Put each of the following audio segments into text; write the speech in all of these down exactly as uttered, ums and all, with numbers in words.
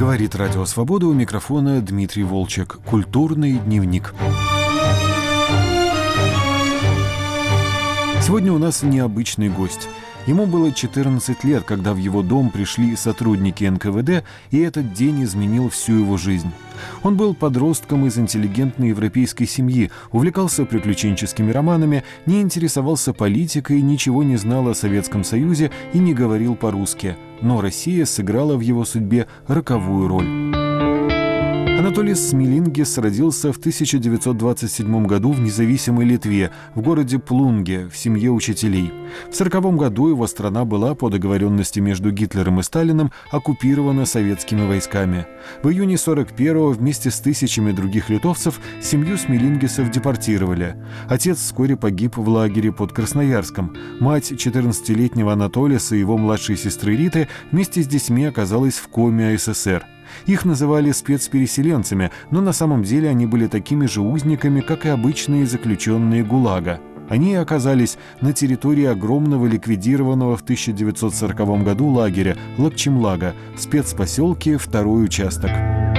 Говорит Радио Свобода, у микрофона Дмитрий Волчек. Культурный дневник. Сегодня у нас необычный гость. Ему было четырнадцать лет, когда в его дом пришли сотрудники эн ка вэ дэ, и этот день изменил всю его жизнь. Он был подростком из интеллигентной европейской семьи, увлекался приключенческими романами, не интересовался политикой, ничего не знал о Советском Союзе и не говорил по-русски. Но Россия сыграла в его судьбе роковую роль. Анатолис Смилингис родился в тысяча девятьсот двадцать седьмом году в независимой Литве, в городе Плунге, в семье учителей. В сороковом году его страна была, по договоренности между Гитлером и Сталиным, оккупирована советскими войсками. В июне сорок первого вместе с тысячами других литовцев семью Смилингисов депортировали. Отец вскоре погиб в лагере под Красноярском. Мать четырнадцатилетнего Анатолиса и его младшей сестры Риты вместе с детьми оказалась в коме эс эс эр. Их называли спецпереселенцами, но на самом деле они были такими же узниками, как и обычные заключенные ГУЛАГа. Они оказались на территории огромного ликвидированного в тысяча девятьсот сороковом году лагеря Лакчемлага, в спецпоселке «Второй участок».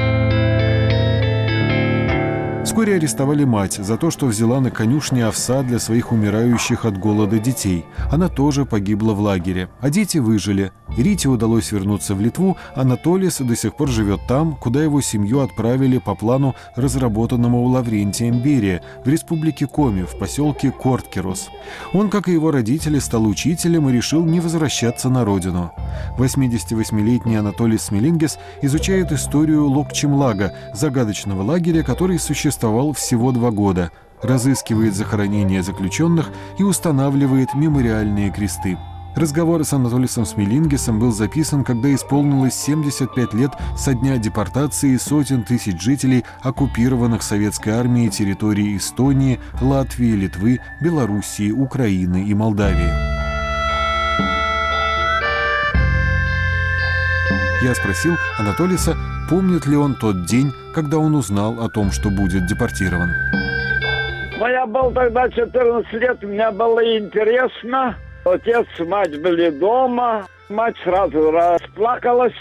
Вскоре арестовали мать за то, что взяла на конюшне овса для своих умирающих от голода детей. Она тоже погибла в лагере, а дети выжили. Рите удалось вернуться в Литву, Анатолис до сих пор живет там, куда его семью отправили по плану, разработанному Лаврентием Берия, в республике Коми, в поселке Корткерос. Он, как и его родители, стал учителем и решил не возвращаться на родину. восьмидесятивосьмилетний Анатолис Смилингис изучает историю Локчемлага, загадочного лагеря, который существовал всего два года, разыскивает захоронения заключенных и устанавливает мемориальные кресты. Разговор с Анатолисом Смилингисом был записан, когда исполнилось семьдесят пять лет со дня депортации сотен тысяч жителей оккупированных советской армией территорий Эстонии, Латвии, Литвы, Белоруссии, Украины и Молдавии. Я спросил Анатолиса, помнит ли он тот день, когда он узнал о том, что будет депортирован. Ну, я был тогда четырнадцать лет, мне было интересно. Отец, мать были дома, мать сразу расплакалась.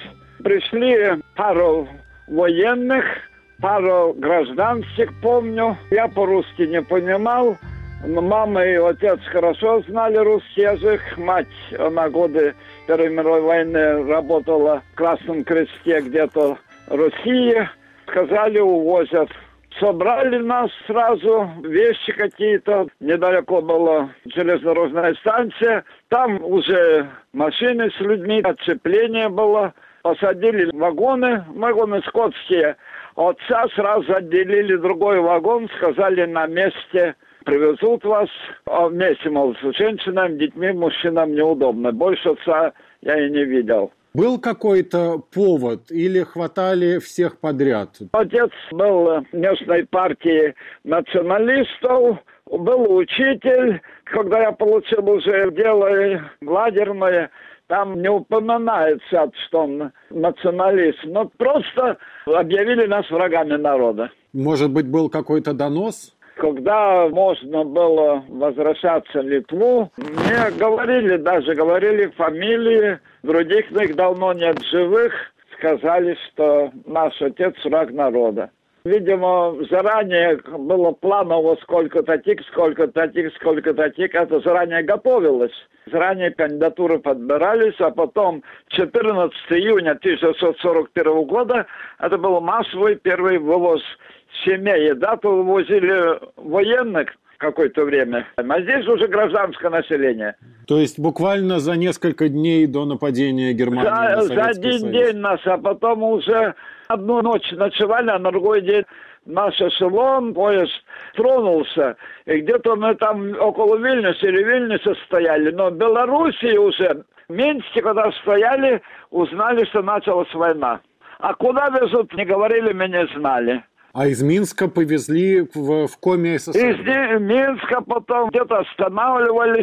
Пришли пару военных, пару гражданских, помню. Я по-русски не понимал, но мама и отец хорошо знали русский язык. Мать, она годы Первой мировой войны работала в Красном Кресте где-то в России. Сказали, увозят. Собрали нас сразу, вещи какие-то. Недалеко была железнодорожная станция. Там уже машины с людьми, отцепление было. Посадили в вагоны, вагоны скотские. Отца сразу отделили другой вагон, сказали, на месте привезут вас. А вместе, мол, с женщинами, детьми, мужчинам неудобно. Больше отца я и не видел. Был какой-то повод или хватали всех подряд? Отец был в местной партии националистов, был учитель. Когда я получил уже дело лагерное, там не упоминается, что он националист. Но просто объявили нас врагами народа. Может быть, был какой-то донос? Когда можно было возвращаться в Литву, мне говорили, даже говорили фамилии, других их давно нет живых, сказали, что наш отец враг народа. Видимо, заранее было планово сколько-то тик, сколько-то тик, сколько-то тик, это заранее готовилось. Заранее кандидатуры подбирались, а потом четырнадцатого июня тысяча девятьсот сорок первого года это был массовый первый вывоз семей. Да-то вывозили военных какое-то время, а здесь уже гражданское население. То есть буквально за несколько дней до нападения Германии за, на Советский За один Союз. день нас, а потом уже одну ночь ночевали, а на другой день наш эшелон, поезд тронулся. И где-то мы там около Вильнюса или Вильнюса стояли. Но в Белоруссии уже, в Минске, когда стояли, узнали, что началась война. А куда везут, не говорили, мы не знали. А из Минска повезли в, в Коми эс эс эр? Из Минска потом где-то останавливались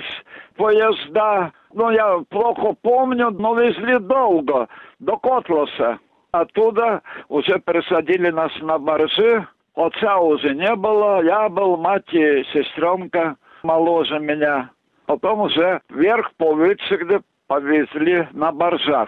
поезда. Ну, я плохо помню, но везли долго, до Котласа. Оттуда уже пересадили нас на баржи. Отца уже не было. Я был, мать и сестренка моложе меня. Потом уже вверх по Вицегде повезли на баржах.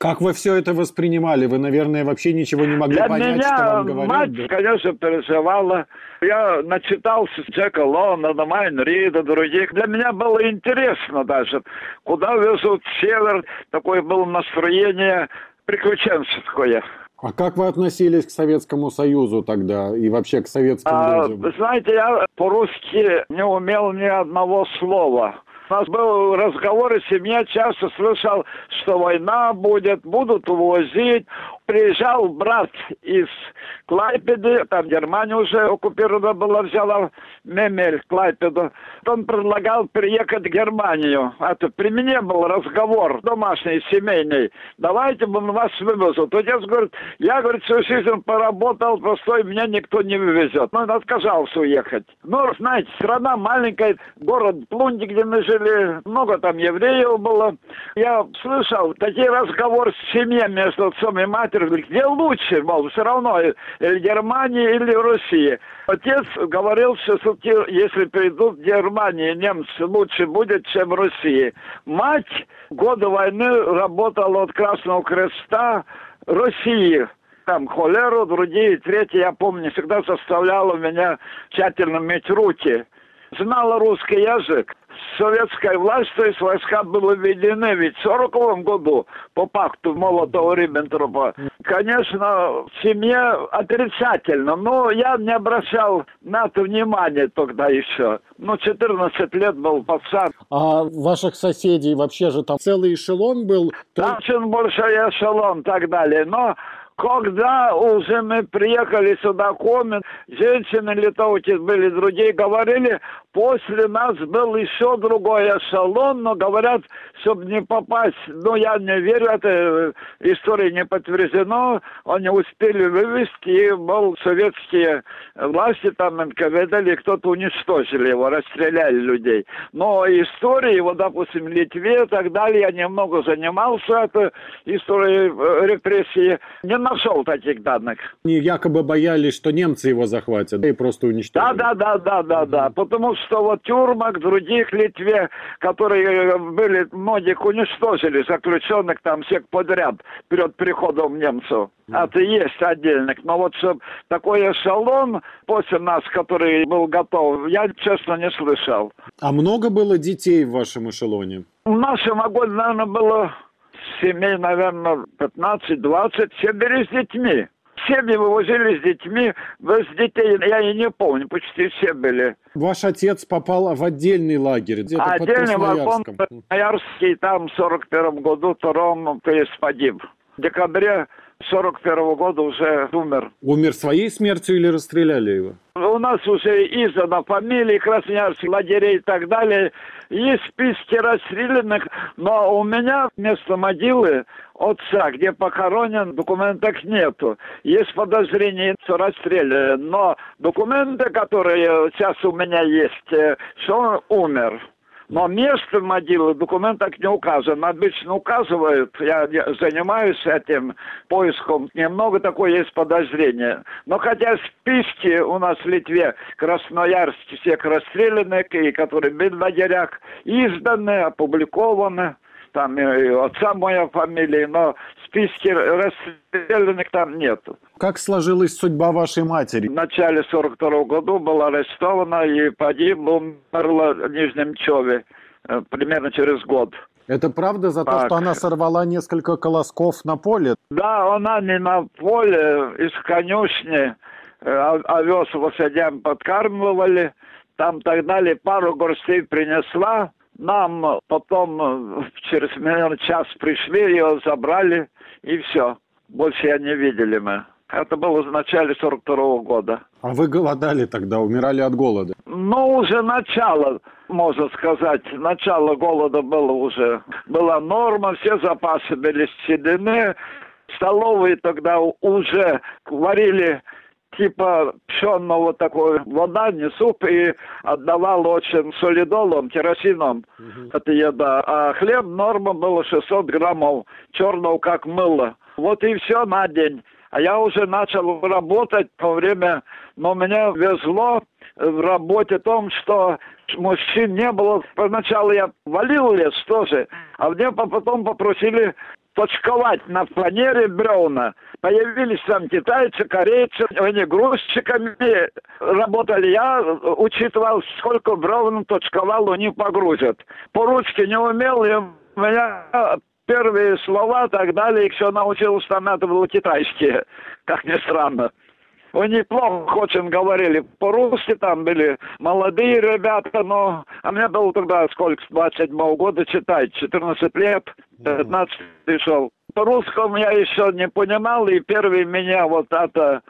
Как вы все это воспринимали? Вы, наверное, вообще ничего не могли Для понять, меня что вам говорят. мать, да? конечно, переживала. Я начитался Джека Лондона, Майн Рида, других. Для меня было интересно даже, куда везут север. Такое было настроение приключенческое. А как вы относились к Советскому Союзу тогда и вообще к советским А, людям? знаете, я по-русски не умел ни одного слова. У нас был разговор в семье, часто слышал, что война будет, будут увозить. Приезжал брат из Клайпеды, там Германия уже оккупирована была, взяла Мемель, Клайпеду. Он предлагал приехать в Германию. Это при мне был разговор домашний, семейный. Давайте мы вас вывезут. Отец говорит, я, говорит, всю жизнь поработал, простой, меня никто не вывезет. Но он отказался уехать. Ну, знаете, страна маленькая, город Плунди, где мы жили, много там евреев было. Я слышал такие разговоры с семьей между отцом и матерью, где лучше, мол, все равно, или Германия, или Россия. Отец говорил, что если придут в Германию немцы, лучше будет, чем в России. Мать в годы войны работала от Красного Креста России. Там холеру, другие, третьи, я помню, всегда заставляла меня тщательно мыть руки. Знала русский язык. Советская власть, то есть войска были введены ведь в сороковом году по пакту Молотова-Риббентропа. Конечно, в семье отрицательно, но я не обращал на это внимания тогда еще. Ну, четырнадцать лет был пацан. А ваших соседей вообще же там целый эшелон был? Там очень большой эшелон и так далее, но... Когда уже мы приехали сюда, комнат, женщины литовки были, другие говорили, после нас был еще другой эшелон, но говорят, чтобы не попасть, ну я не верю, эта история не подтверждена, они успели вывезти, и был советские власти, там эн ка вэ дэ, или кто-то уничтожили его, расстреляли людей. Но истории, вот допустим, в Литве и так далее, я немного занимался этой историей репрессии, не нашел таких данных. Они якобы боялись, что немцы его захватят и просто уничтожат. Да, да, да, да, да, да. Потому что вот тюрьмах других Литве, которые были, многих уничтожили, заключенных там всех подряд перед приходом немцев. Это есть отдельных. Но вот чтобы такой эшелон после нас, который был готов, я, честно, не слышал. А много было детей в вашем эшелоне? В нашем вагоне, наверное, было... Семей, наверное, пятнадцать-двадцать, все были с детьми. Семьи вывозили с детьми, без детей, я и не помню, почти все были. Ваш отец попал в отдельный лагерь, где-то под Отдельный вагон, Красноярском. Красноярский, там в сорок первом году, втором, то есть погиб. В декабре сорок первого года уже умер. Умер своей смертью или расстреляли его? У нас уже издана фамилии красноярских лагерей и так далее. Есть списки расстрелянных, но у меня вместо могилы отца, где похоронен, документов нету. Есть подозрение, что расстреляли, но документы, которые сейчас у меня есть, что он умер. Но место могилы в документах не указано. Обычно указывают, я занимаюсь этим поиском, немного такое есть подозрение. Но хотя списки у нас в Литве красноярских всех расстрелянных, и которые были в лагерях, изданы, опубликованы. Там и отца моя фамилия, но списки расстрелянных там нету. Как сложилась судьба вашей матери? В начале сорок второго года была арестована и погибла, умерла в Нижнем Чове примерно через год. Это правда за то, Так. что она сорвала несколько колосков на поле? Да, она не на поле, из конюшни, э, овес лошадям подкармливали, там так далее, пару горстей принесла. Нам потом через примерно час пришли, ее забрали, и все. Больше я не видели мы. Это было в начале сорок второго года. А вы голодали тогда, умирали от голода? Ну, уже начало, можно сказать. Начало голода было уже. Была норма, все запасы были съедены. Столовые тогда уже варили типа пшенного такой вода, не суп, и отдавал очень солидолом, керосином. Uh-huh. Это еда. А хлеб норма была шестьсот граммов черного, как мыло. Вот и все на день. А я уже начал работать во время, но меня везло в работе в том, что мужчин не было. Поначалу я валил лес тоже, а мне потом попросили точковать на фанере бревна. Появились там китайцы, корейцы, они грузчиками работали. Я учитывал, сколько бревен точковал, они погрузят. По-русски не умел, и у меня первые слова так далее, еще научился, там это было китайские, как ни странно. Они плохо очень говорили по-русски, там были молодые ребята, но... А мне было тогда сколько, с двадцать седьмого года читать, четырнадцать лет, пятнадцать пришел. По-русскому я еще не понимал, и первый меня вот это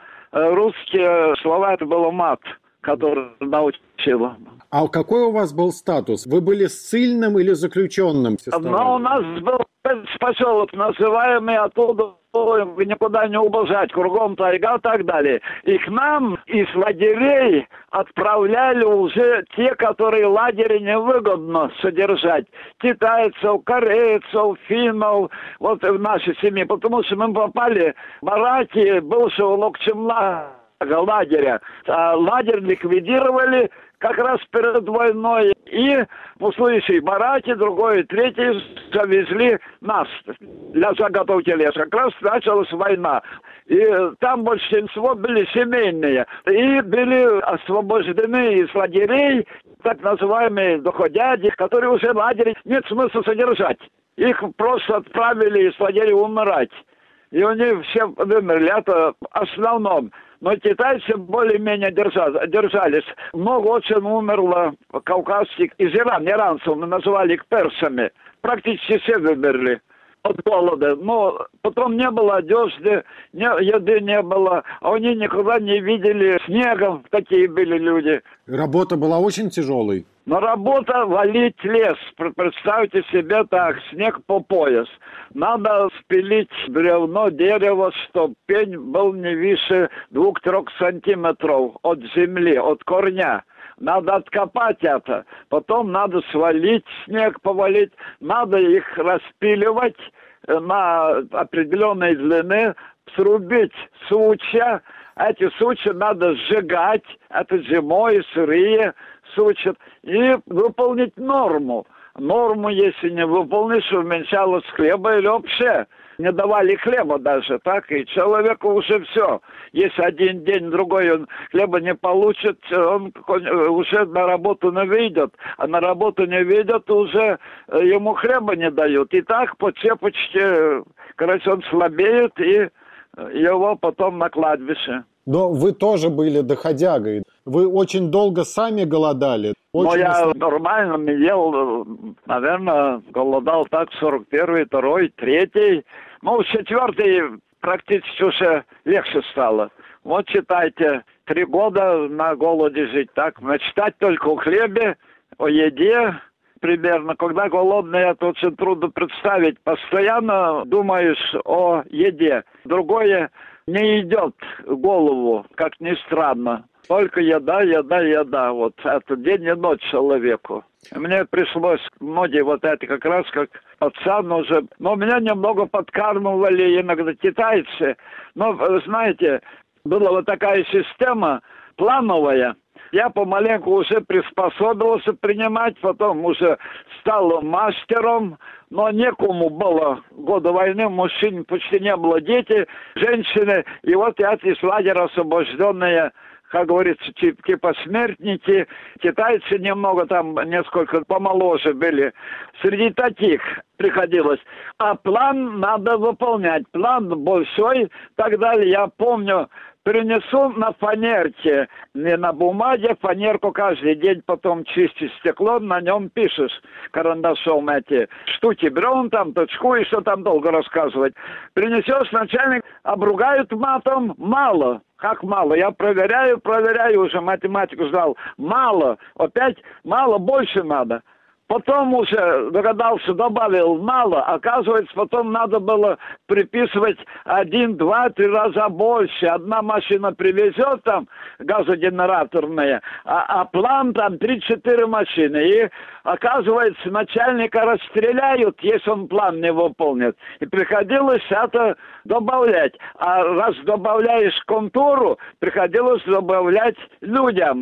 русские слова, это было мат, который научил. А какой у вас был статус? Вы были ссыльным или заключенным? Но у нас был поселок называемый, оттуда никуда не убежать, кругом тайга и так далее. И к нам из лагерей отправляли уже те, которые лагеря невыгодно содержать. Китайцев, корейцев, финнов, вот в нашей семье. Потому что мы попали в бараки бывшего Локчемла лагеря. А лагерь ликвидировали как раз перед войной. И в услышали бараки, другой, третий завезли нас для заготовки леса. Как раз началась война. И там большинство были семейные. И были освобождены из лагерей так называемые доходяги, которые уже в лагере нет смысла содержать. Их просто отправили из лагеря умирать. И они все вымерли. Это в основном. Но китайцы более-менее держались. Много очень умерло кавказских из Ирана. Иранцев мы называли их персами. Практически все вымерли от голода. Но потом не было одежды, не, еды не было. А они никогда не видели снега. Такие были люди. Работа была очень тяжелой. Но работа валить лес. Представьте себе так, снег по пояс. Надо спилить бревно, дерево, чтобы пень был не выше двух-трех сантиметров от земли, от корня. Надо откопать это. Потом надо свалить снег, повалить. Надо их распиливать на определенной длины, срубить сучья. Эти сучья надо сжигать. Это зимой, сырые сучья. И выполнить норму. Норму, если не выполнишь, уменьшалось хлеба или вообще не давали хлеба даже, так, и человеку уже все. Если один день, другой он хлеба не получит, он уже на работу не выйдет, а на работу не выйдет, уже ему хлеба не дают. И так по цепочке, короче, он слабеет, и его потом на кладбище. Но вы тоже были доходягой. Вы очень долго сами голодали. Очень Но я особ... нормально ел, наверное, голодал так сорок первый, второй, третий. Ну, в четвертый практически уже легче стало. Вот читайте, три года на голоде жить так. Мечтать только о хлебе, о еде примерно. Когда голодный, это очень трудно представить. Постоянно думаешь о еде. Другое не идет в голову, как ни странно. Только еда, еда, еда. Вот это день и ночь человеку. Мне пришлось, многие вот это как раз как пацан уже. Но меня немного подкармливали иногда китайцы. Но, знаете, была вот такая система плановая. Я помаленьку уже приспособился принимать, потом уже стал мастером, но некому было. Года войны мужчин почти не было, дети, женщины. И вот я из лагеря освобожденные, как говорится, типа смертники. Китайцы немного там, несколько помоложе были. Среди таких приходилось. А план надо выполнять. План большой, так далее. Я помню, принесу на фанерке, не на бумаге, фанерку каждый день потом чистишь стекло, на нем пишешь карандашом эти штуки, бревен там, точку, и что там долго рассказывать. Принесешь, начальник обругают матом, мало. Как мало? Я проверяю, проверяю, уже математику сдал. Мало. Опять мало, больше надо. Потом уже догадался, добавил мало. Оказывается, потом надо было приписывать один, два, три раза больше. Одна машина привезет там газогенераторная, а, а план там три-четыре машины. И оказывается, начальника расстреляют, если он план не выполнит. И приходилось это добавлять. А раз добавляешь контуру, приходилось добавлять людям.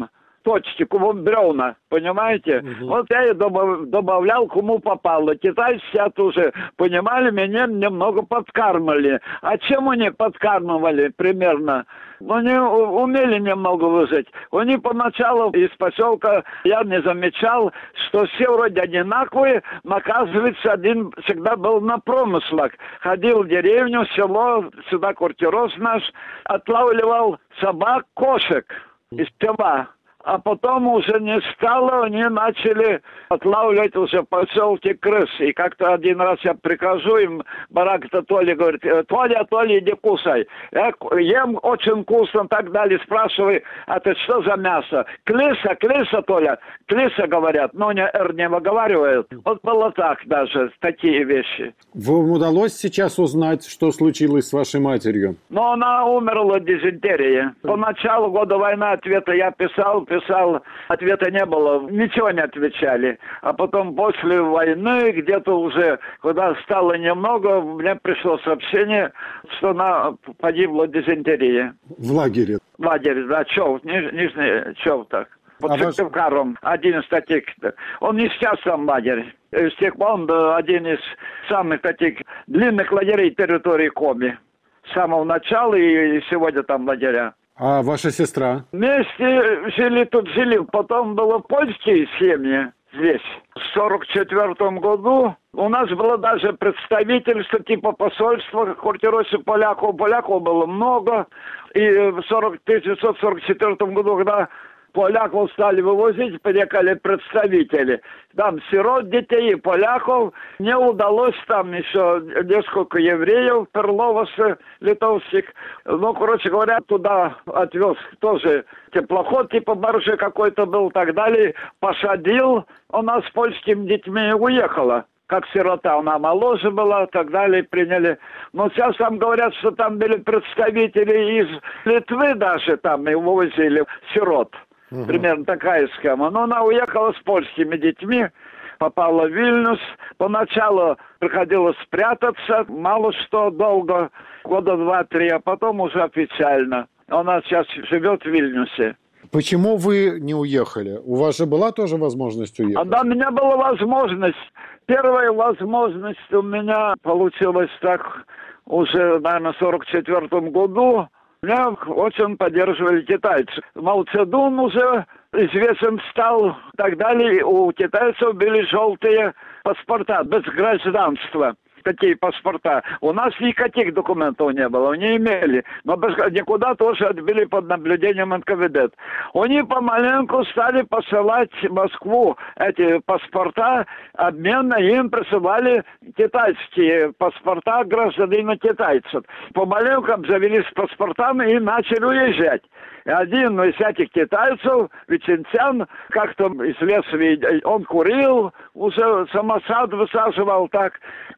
точки, кому бревна, понимаете? Угу. Вот я и добав, добавлял, кому попало. Китайцы тоже понимали, меня немного подкармливали. А чем они подкармливали примерно? Они умели немного выжить. Они поначалу из поселка, я не замечал, что все вроде одинаковые, но оказывается, один всегда был на промыслах. Ходил в деревню, село, сюда квартирос наш, отлавливал собак, кошек из села. А потом уже не стало, они начали отлавливать уже в поселке крыс. И как-то один раз я прихожу, им барак-то Толя говорит: Толя, Толя, иди кусай. Я ем очень вкусно, так далее. Спрашиваю: а ты что за мясо? Клиса, клиса, Толя. Клиса, говорят, но не р не выговаривают. Вот было так даже, такие вещи. Вам удалось сейчас узнать, что случилось с вашей матерью? Ну, она умерла от дизентерии. По началу года войны ответа я писал, писал, ответа не было, ничего не отвечали. А потом после войны, где-то уже, когда стало немного, мне пришло сообщение, что она погибла от дизентерии. В лагере? В лагере, да, Чов, ниж, Нижний Чов так. Под а Сыктывкаром, ваш... один из таких. Он не сейчас там лагерь. С тех пор он один из самых таких длинных лагерей территории Коми. С самого начала и сегодня там лагеря. А ваша сестра? Вместе жили, тут жили. Потом было польские семьи здесь. В сорок четвёртом году у нас было даже представительство типа посольства, в квартиросе поляков. Поляков было много. И в тысяча девятьсот сорок четвёртом году, когда поляков стали вывозить, приехали представители. Там сирот, детей и поляков. Мне удалось там еще несколько евреев, перловцы литовских. Ну, короче говоря, туда отвез тоже теплоход, типа баржи какой-то был и так далее. Посадил. Она с польскими детьми уехала. Как сирота, она моложе была и так далее, приняли. Но сейчас там говорят, что там были представители из Литвы даже, там и вывозили сирот. Угу. Примерно такая схема. Но она уехала с польскими детьми, попала в Вильнюс. Поначалу приходилось спрятаться, мало что долго, года два-три, а потом уже официально. Она сейчас живет в Вильнюсе. Почему вы не уехали? У вас же была тоже возможность уехать? А, да, у меня была возможность. Первая возможность у меня получилась так уже, наверное, в сорок четвёртом году. Меня очень поддерживали китайцы. Мао Цзэдун уже известен стал и так далее. У китайцев были желтые паспорта, без гражданства. Такие паспорта. У нас никаких документов не было, не имели. Но без, никуда тоже отбили под наблюдением эн ка вэ дэ. Они помаленьку стали посылать в Москву эти паспорта, обменно им присылали китайские паспорта гражданина китайцев. Помаленьку обзавелись паспортами и начали уезжать. И один из этих китайцев, Вичентян, как-то из леса, он курил, уже самосад высаживал так.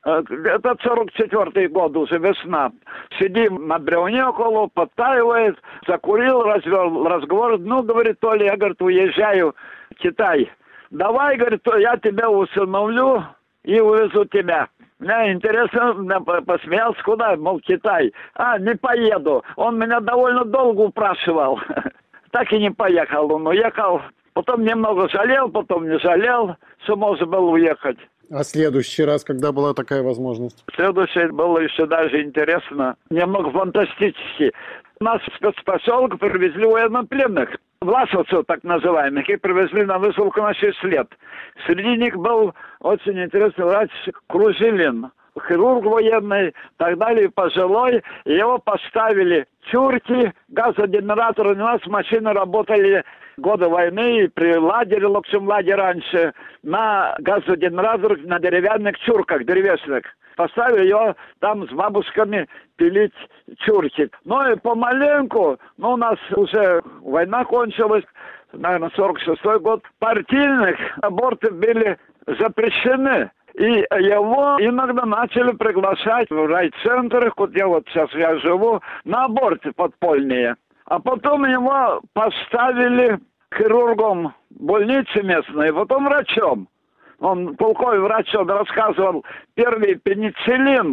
Это сорок четвёртый год, уже весна. Сидим на бревне около, подтаивает, закурил, развел разговор. Ну, говорит, Толя, я, говорит, уезжаю в Китай. Давай, говорит, я тебя усыновлю и увезу тебя. Мне интересно, посмеялся, куда, мол, Китай. А, не поеду. Он меня довольно долго упрашивал. Так и не поехал. Он уехал. Потом немного жалел, потом не жалел, что можно было уехать. А следующий раз, когда была такая возможность? Следующий было еще даже интересно, немного фантастически. Нас в спецпоселок привезли военнопленных, власовцев так называемых, и привезли на высылку на шесть лет. Среди них был очень интересный врач Кружилин, хирург военный, и так далее, пожилой. Его поставили чурки, газогенераторы. У нас машины работали годы войны, и при лагере, локшем лагере раньше, на газогенераторах, на деревянных чурках, древесных. Поставили ее там с бабушками пилить чурки. Ну и помаленьку, ну у нас уже война кончилась, наверное, сорок шестой год, партийных аборты были запрещены. И его иногда начали приглашать в райцентры, где вот сейчас я живу, на аборты подпольные. А потом его поставили хирургом больницы местной, потом врачом. Он, полковой врач, он рассказывал, первый пенициллин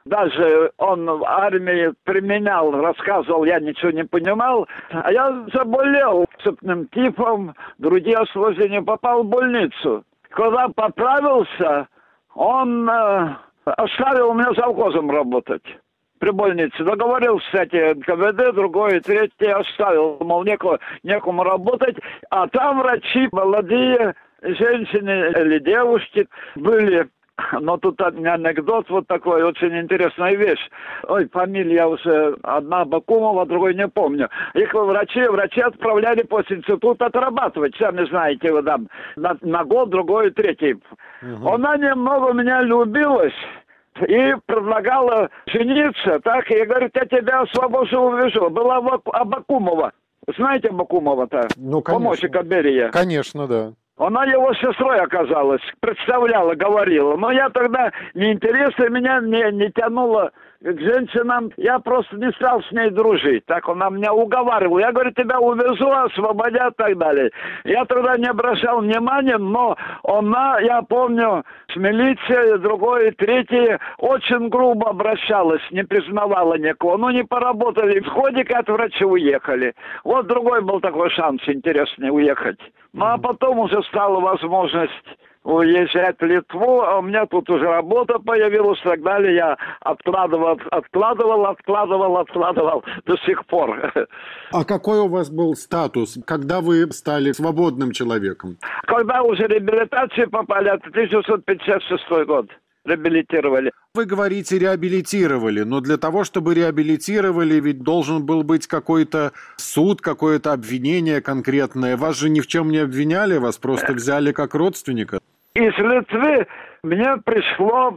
Даже он в армии применял, рассказывал, я ничего не понимал. А я заболел цепным тифом, другие осложнения, попал в больницу. Когда поправился, он э, оставил меня завхозом работать при больнице. Договорился, кстати, эн ка вэ дэ, другой, третий оставил, мол, некому, некому работать. А там врачи, молодые женщины или девушки были. Но тут анекдот вот такой, очень интересная вещь. Ой, фамилия уже одна Бакумова, другой не помню. Их врачи, врачи отправляли после института отрабатывать, сами знаете, вот там, на, на год, другой, третий. Угу. Она немного меня любилась и предлагала жениться, так, и говорит, я тебя освобожу, увижу. Была Абакумова. Знаете Абакумова-то? Ну, конечно. Помощника Берия. Конечно, да. Она его сестрой оказалась, представляла, говорила. Но я тогда, неинтересно, меня не, не тянуло к женщинам. Я просто не стал с ней дружить. Так она меня уговаривала. Я, говорю, тебя увезу, освободят и так далее. Я тогда не обращал внимания, но она, я помню, с милицией, другой, третий, очень грубо обращалась, не признавала никого. Ну, не поработали. В ходе от врача уехали. Вот другой был такой шанс интересный уехать. Ну, а потом уже стала возможность уезжать в Литву, а у меня тут уже работа появилась и так далее. Я откладывал, откладывал, откладывал, откладывал до сих пор. А какой у вас был статус, когда вы стали свободным человеком? Когда уже реабилитацию попали, это тысяча девятьсот пятьдесят шестой год. Реабилитировали. Вы говорите, реабилитировали, но для того, чтобы реабилитировали, ведь должен был быть какой-то суд, какое-то обвинение конкретное. Вас же ни в чем не обвиняли, вас просто взяли как родственника. Из Литвы мне пришло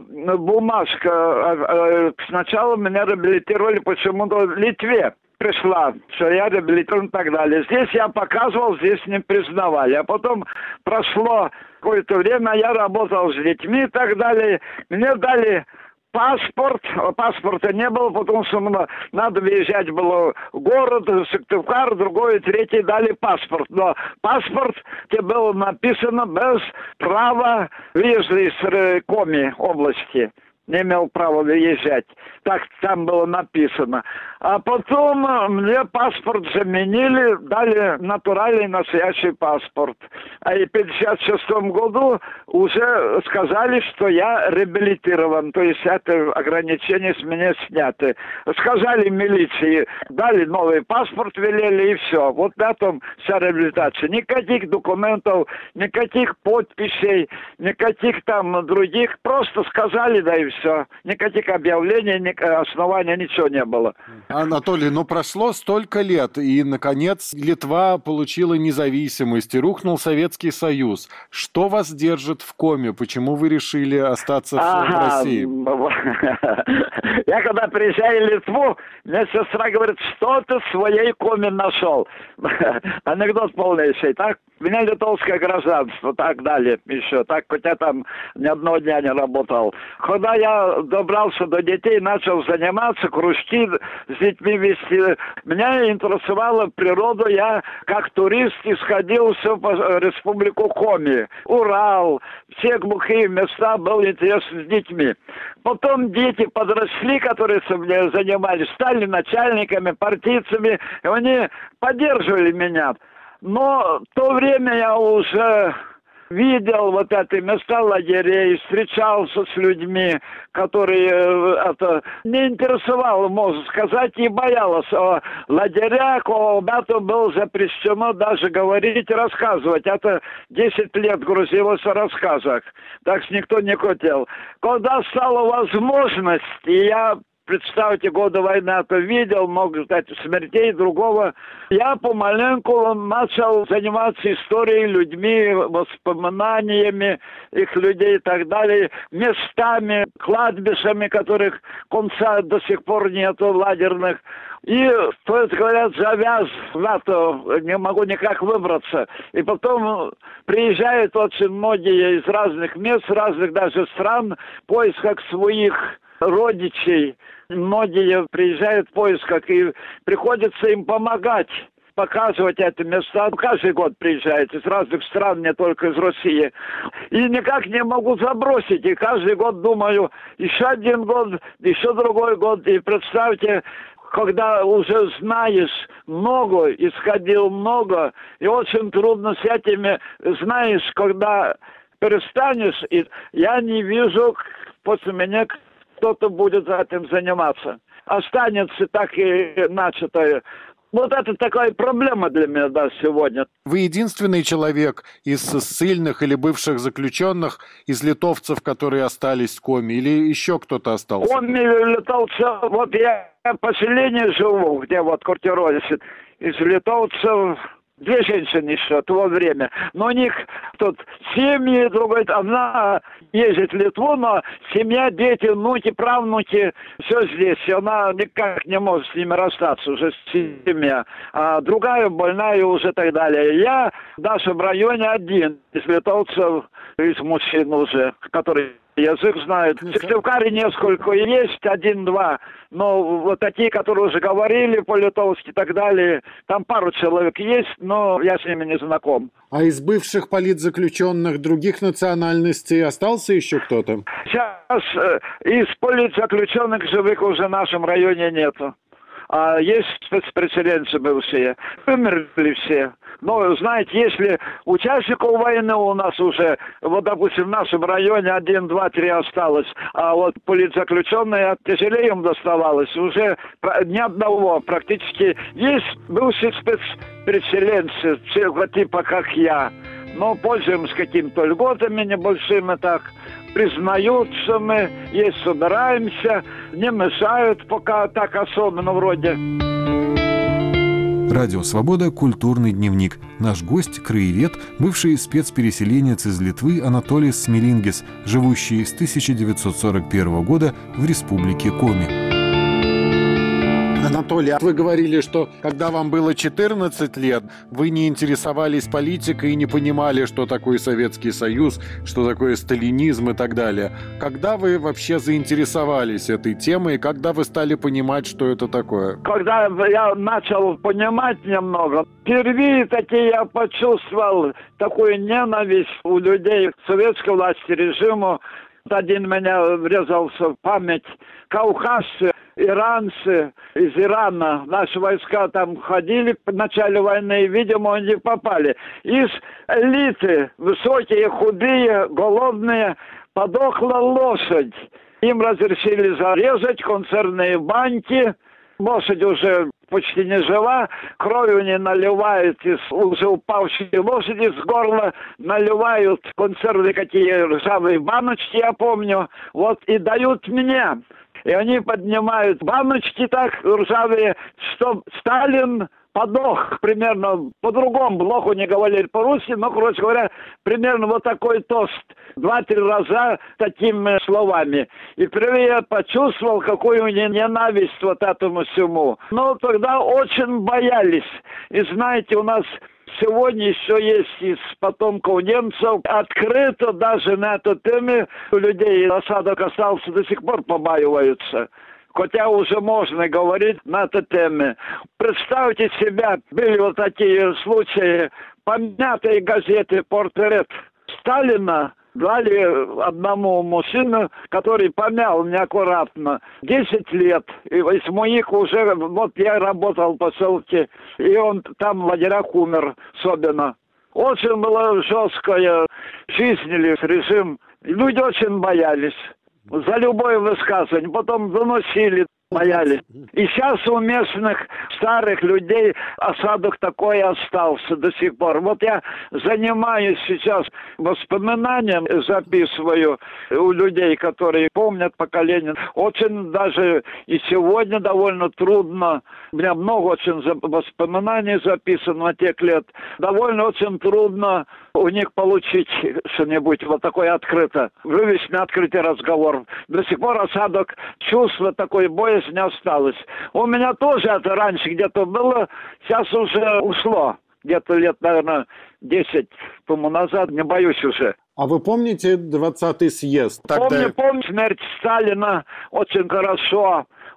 бумажка. Сначала меня реабилитировали почему-то в Литве. Пришла, что я реабилитирован и так далее. Здесь я показывал, здесь не признавали. А потом прошло какое-то время, я работал с детьми и так далее. Мне дали паспорт, паспорта не было, потому что надо выезжать было в город, в Сыктывкар, другой, третий дали паспорт. Но паспорт, где было написано без права выезда из Коми области. Не имел права выезжать. Так там было написано. А потом мне паспорт заменили, дали натуральный настоящий паспорт. А и в пятьдесят шестом году уже сказали, что я реабилитирован. То есть это ограничения с меня сняты. Сказали милиции, дали новый паспорт, велели и все. Вот на том вся реабилитация. Никаких документов, никаких подписей, никаких там других. Просто сказали, да и все. Все. Никаких объявлений, ни основания, ничего не было. Анатолий, ну прошло столько лет, и, наконец, Литва получила независимость, и рухнул Советский Союз. Что вас держит в Коме? Почему вы решили остаться ага. в России? Я когда приезжаю в Литву, мне сестра говорит, что ты в своей Коме нашел? Анекдот полнейший, так? У меня литовское гражданство, так далее еще. Так, хотя там ни одного дня не работал. Когда я добрался до детей, начал заниматься, кружки с детьми вести. Меня интересовала природа. Я как турист исходил все по республику Коми. Урал, все глухие места, был интерес с детьми. Потом дети подросли, которые со мной занимались, стали начальниками, партийцами, и они поддерживали меня. Но в то время я уже видел вот эти места лагерей, встречался с людьми, которые это не интересовало, можно сказать, и боялась. О лагерях, когда-то было запрещено даже говорить, рассказывать. Это десять лет грузилось в рассказах. Так что никто не хотел. Когда стала возможность, и я... Представьте, годы войны это видел, много, кстати, смертей другого. Я помаленьку начал заниматься историей, людьми, воспоминаниями их людей и так далее, местами, кладбищами, которых конца до сих пор нету, лагерных. И, то есть, говорят, завяз в НАТО, не могу никак выбраться. И потом приезжают очень многие из разных мест, разных даже стран, в поисках своих родичей. Многие приезжают в поисках, и приходится им помогать. показывать эти места. Каждый год приезжают из разных стран, не только из России. И никак не могу забросить. И каждый год думаю, еще один год, еще другой год. И представьте, когда уже знаешь много, исходил много, и очень трудно с этими, знаешь, когда перестанешь, и я не вижу, после меня кто-то будет этим заниматься. Останется так и начатое. Вот это такая проблема для меня, да, сегодня. Вы единственный человек из ссыльных или бывших заключенных, из литовцев, которые остались в коме, или еще кто-то остался? Он литовцев, вот я в поселении живу, где вот квартируюсь, из литовцев две женщины еще в то время. Но у них тут семьи, другой, одна ездит в Литву, но семья, дети, внуки, правнуки, все здесь. И она никак не может с ними расстаться, уже семья. А другая больная уже так далее. Я в нашем районе один из литовцев, из мужчин уже, который язык знает. В Сыктывкаре несколько есть, один-два. Но вот такие, которые уже говорили по-литовски и так далее, там пару человек есть, но я с ними не знаком. А из бывших политзаключенных других национальностей остался еще кто-то? Сейчас э, из политзаключенных живых уже в нашем районе нету. А есть спецпреселенцы бывшие. Умерли все. Но, знаете, если участников войны у нас уже, вот, допустим, в нашем районе один, два, три осталось, а вот политзаключенные тяжелее им доставалось, уже ни одного практически. Есть бывшие спецпреселенцы, типа как я, но пользуемся какими-то льготами небольшими так. Признаются мы, есть собираемся, не мешают пока так особенно вроде. Радио «Свобода» – культурный дневник. Наш гость – краевед, бывший спецпереселенец из Литвы Анатолис Смелингис, живущий с тысяча девятьсот сорок первого года в республике Коми. Анатолий, вы говорили, что когда вам было четырнадцать лет, вы не интересовались политикой и не понимали, что такое Советский Союз, что такое сталинизм и так далее. Когда вы вообще заинтересовались этой темой, и когда вы стали понимать, что это такое? Когда я начал понимать немного, впервые таки я почувствовал такую ненависть у людей к советской власти, режиму. Один меня врезался в память. Кавказцы, иранцы из Ирана, наши войска там ходили в начале войны, и, видимо, они попали. Из элиты, высокие, худые, голодные, подохла лошадь. Им разрешили зарезать консервные банки. Лошадь уже почти не жива, кровью не наливают из уже упавшей лошади с горла, наливают консервы какие ржавые баночки, я помню, вот и дают мне. И они поднимают баночки так ржавые, что Сталин подох примерно по-другому, плохо не говорили по-русски, но, короче говоря, примерно вот такой тост. Два-три раза такими словами. И впервые я почувствовал, какую ненависть вот этому всему. Но тогда очень боялись. И знаете, у нас сегодня еще есть из потомков немцев открыто даже на эту тему у людей осадок остался, до сих пор побаиваются. Хотя уже можно говорить на эту тему. Представьте себя, были вот такие случаи, помятые газеты «Портрет Сталина» дали одному мужчину, который помял неаккуратно. Десять лет. И из моих уже, вот я работал в поселке, и он там в лагерях умер особенно. Очень была жесткая жизнь или режим. Люди очень боялись. За любое высказывание. Потом доносили, боялись. И сейчас у местных старых людей осадок такой остался до сих пор. Вот я занимаюсь сейчас воспоминанием, записываю у людей, которые помнят поколение. Очень даже и сегодня довольно трудно. У меня много очень воспоминаний записано на тех лет. Довольно очень трудно у них получить что-нибудь вот такое открыто. Вывести на открытый разговор. До сих пор осадок, чувство такой боязни не осталось. У меня тоже это раньше где-то было, сейчас уже ушло. Где-то лет, наверное, десять тому назад, не боюсь уже. А вы помните двадцатый съезд? Тогда... Помню, помню смерть Сталина очень хорошо.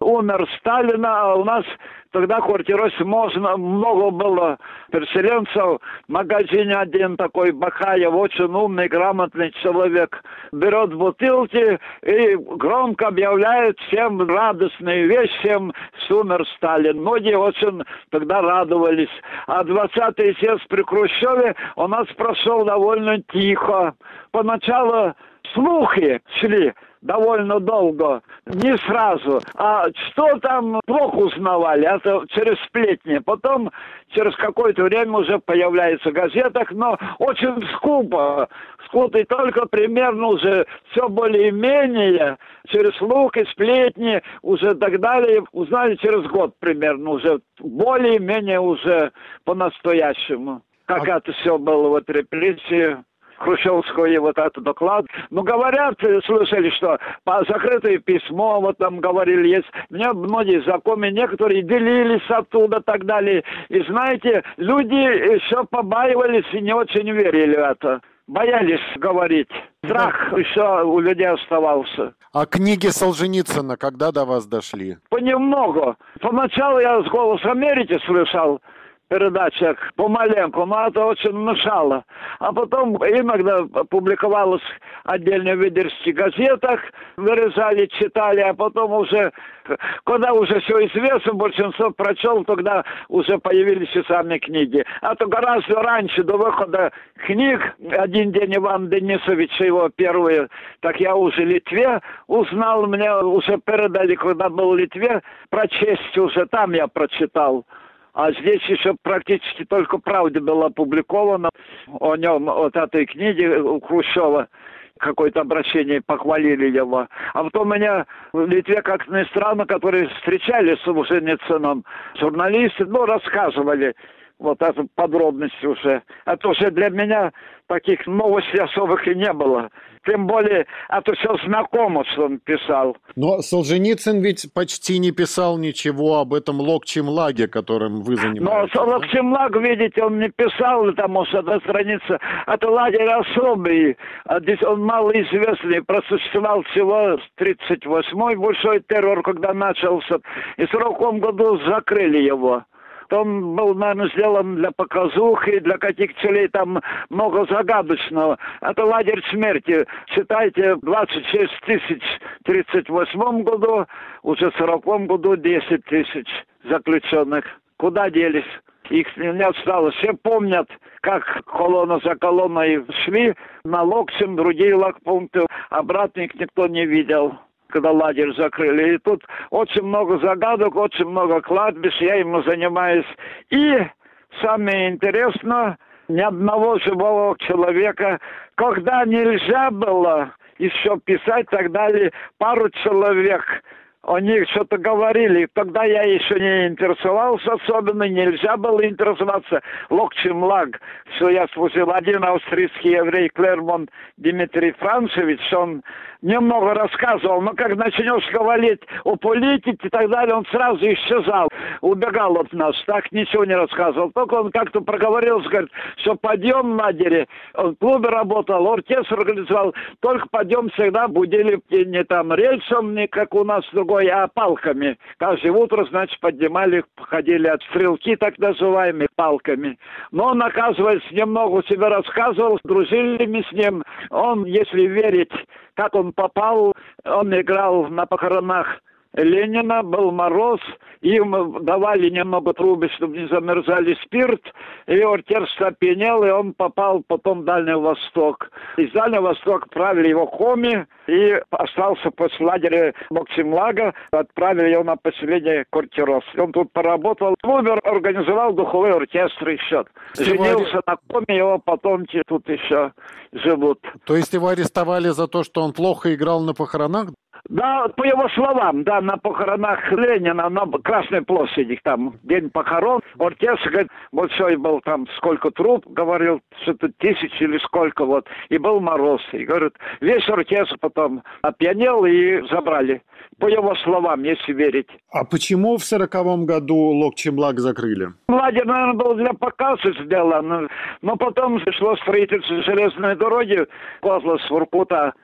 умер Сталин, а у нас тогда в квартиросе можно, много было переселенцев. В магазине один такой Бахаев, очень умный, грамотный человек, берет бутылки и громко объявляет всем радостные вещи, всем умер Сталин. Многие очень тогда радовались. А двадцатый съезд при Хрущеве у нас прошел довольно тихо. Поначалу слухи шли довольно долго, не сразу. А что там плохо узнавали, это через сплетни. Потом через какое-то время уже появляется в газетах, но очень скупо. Скупо и только примерно уже все более-менее через слухи, сплетни, уже так далее. Узнали через год примерно уже более-менее уже по-настоящему. Как а... это все было, вот репрессии. Хрущевского вот этот доклад. Ну, говорят, слышали, что по закрытое письмо, вот там говорили, есть. Мне многие знакомые, некоторые делились оттуда и так далее. И знаете, люди еще побаивались и не очень верили в это. Боялись говорить. Страх да. еще у людей оставался. А книги Солженицына когда до вас дошли? Понемногу. Поначалу я с «Голос Америки» слышал, передачах помаленьку, но это очень мешало. А потом иногда публиковалось отдельно в ведерских газетах, вырезали, читали, а потом уже, когда уже все известно, большинство прочел, тогда уже появились и сами книги. А то гораздо раньше, до выхода книг, один день Иван Денисович, его первые, так я уже в Литве узнал, мне уже передали, когда был в Литве, прочесть уже, там я прочитал. А здесь еще практически только «Правда» была опубликована о нем, вот этой книге у Хрущева. Какое-то обращение, похвалили его. А потом меня в Литве, как ни странно, которые встречались с Солженицыным, журналисты, ну, рассказывали вот это подробности уже. Это уже для меня таких новостей особых и не было. Тем более, это все знакомо, что он писал. Но Солженицын ведь почти не писал ничего об этом Локчемлаге, которым вы занимаетесь. Но Локчемлаг, видите, он не писал, потому что эта страница, это лагерь особый, он малоизвестный, просуществовал всего с тридцать восьмой большой террор, когда начался, и в сороковом году закрыли его. Он был, наверное, сделан для показухи, для каких целей, там много загадочного. Это лагерь смерти. Считайте, двадцать шесть тысяч в тридцать восьмом году, уже в сороковом году десять тысяч заключенных. Куда делись? Их не осталось. Все помнят, как колонна за колонной шли на Локсем, другие лагпункты. Обратно их никто не видел, когда лагерь закрыли. И тут очень много загадок, очень много кладбищ, я им занимаюсь. И самое интересное, ни одного живого человека, когда нельзя было еще писать, так далее, пару человек, о них что-то говорили. Тогда я еще не интересовался особенно, нельзя было интересоваться. Локчемлаг, что я служил, один австрийский еврей, Клермон Дмитрий Францевич, он немного рассказывал, но как начнешь говорить о политике и так далее, он сразу исчезал, убегал от нас, так ничего не рассказывал. Только он как-то проговорился, говорит, что подъем в лагере, он в клубе работал, оркестр организовал, только подъем всегда будили не там рельсом, не как у нас другой, а палками. Каждое утро, значит, поднимали, ходили от стрелки, так называемыми, палками. Но он, оказывается, немного себе рассказывал, дружили мы с ним. Он, если верить, как он попал, он играл на похоронах Ленина, был мороз, им давали немного трубы, чтобы не замерзали, спирт, и оркестр опьянел, и он попал потом в Дальний Восток. Из Дальнего Востока отправили его в Коми, и остался после лагеря Локчемлага, отправили его на поселение Кортирос. Он тут поработал, клубер организовал духовой оркестр еще. Женился на Коми, его потомки тут еще живут. То есть его арестовали за то, что он плохо играл на похоронах? Да, по его словам, да, на похоронах Ленина, на Красной площади, там, день похорон, оркестр, говорит, большой был, там, сколько труп, говорил, что-то тысячи или сколько, вот, и был мороз, и, говорит, весь оркестр потом опьянел и забрали, по его словам, если верить. А почему в сороковом году Локчемлаг закрыли? Лагерь, наверное, был для показа сделан, но потом шло строительство железной дороги, Козлас, Воркута,